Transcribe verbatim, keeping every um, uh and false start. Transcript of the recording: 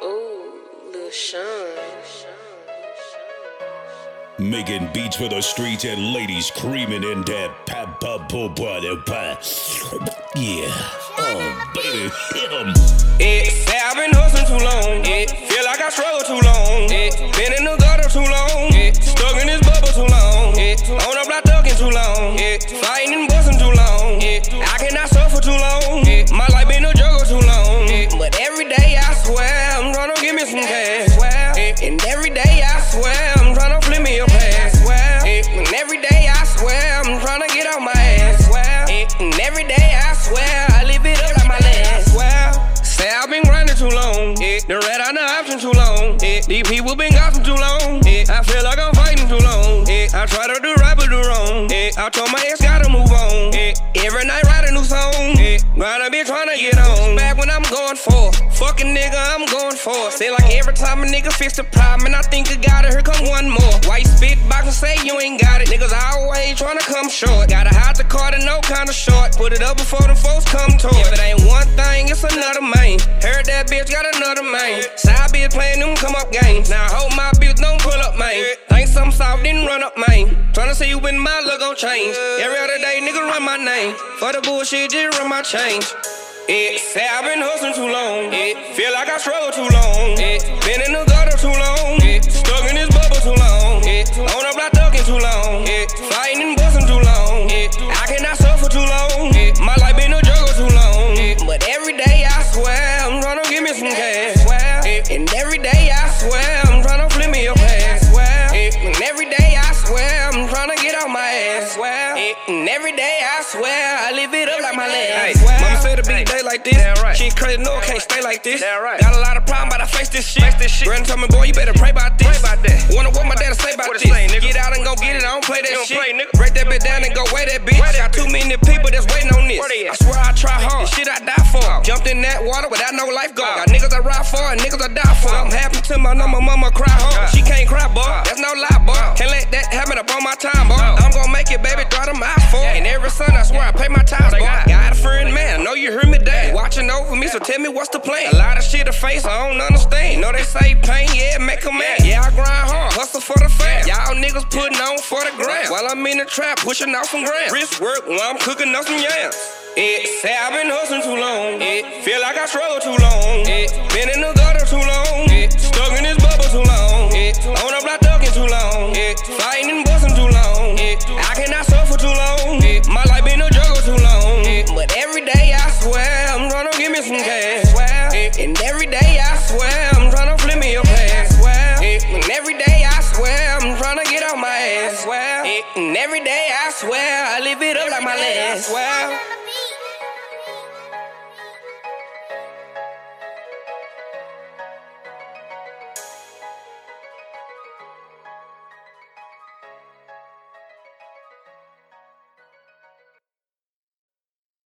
Ooh, Lil Sean. Making beats for the streets and ladies creaming in that pop pop pop pop. Yeah. Oh baby, hit 'em. It say I've been hustling too long. It feel like I struggled too long. It been in the gutter too long. It stuck in this bubble too long. It on the block thugging too long. It fighting and busting too long. It I cannot suffer too long. It my life been a juggle too long. It but every day I swear I'm tryna give me some cash. It and every day I swear I'm tryna flip me a pass. It and every day I swear I'm tryna get out my ass. It and every day I swear I live it up like my last. Say I've been grinding too long. It the red on the option too long. It these people been gossiping too long. It I feel like I'm fighting too long. It I try to do right but do wrong. It I told my ex gotta move on. It every night write a new song. It grind I be tryna get on. Back when I'm going for fucking nigga, I'm going for it. Say like every time a nigga fix a problem and I think I got it, here come one more. Why you spit box and say you ain't got it? Niggas always tryna come short. Gotta hide the car to no kinda short. Put it up before the folks come to it. If it ain't one thing, it's another main. Heard that bitch got another main. Side bitch playing them come up games. Now I hope my bitch don't pull up, man. Think something soft, didn't run up, man. Tryna see you when my look gon' change. Every other day, nigga run my name. For the bullshit, just run my change. It say I've been hustling too long. It feel like I struggled too long. It been in the gutter too long. It stuck in this bubble too long. It on the block thugging too long. It fighting and busting too long. It I cannot suffer too long. It my life been a juggle too long. It but every day I swear I'm tryna give me some cash. It and every day I swear I'm tryna flip me a pass. It and every day I swear I'm tryna get out my ass. It and every day I swear I live it up like my last. Hey, mama said a big day like this. Right. She ain't crazy, no, can't stay like this. Right. Got a lot of problems, but I face this shit. Face this shit. Granny told me, boy, you better pray about this. Pray about that. Wonder what my dad'll say about what this. Say, get out and go get it, I don't play that don't shit. Play, Break that bitch down and go weigh that bitch. That Got too many people that's waiting on this. I swear I try hard. This shit I die for. Oh. Jumped in that water without no lifeguard. Oh. Got niggas I ride for and niggas I die for. Oh. I'm happy to my number, mama cry hard. Oh. She can't cry, boy. Oh. That's no lie, boy. Oh. Can't let that happen up on my time, boy. Oh. I'm gonna make it, baby, draw them eyes for. Yeah. And every Sunday I swear I pay my tithes, boy. Got, got a friend, man. I know you heard me, dad. Watching over me, so tell me what's the plan. A lot of shit to face, I don't understand. Know they say pain, yeah, make a man. Yeah, I grind hard, hustle for the fam. Y'all niggas putting on for the gram. While I'm in the trap, pushing out some grams. Wrist work while I'm cooking up some yams. It say I've been hustling too long. It feel like I struggled too long. It been in the gutter too long. It stuck in this bubble too long. It on the block thugging too long. It fighting and busting too long. It I cannot suffer too long. It my life been a juggle too long. It but every day I swear I'm tryna give me some cash. It and every day I swear I'm tryna flip me a pass. It and every day I swear I'm tryna get out my ass. It and every day I swear I live it up like my last.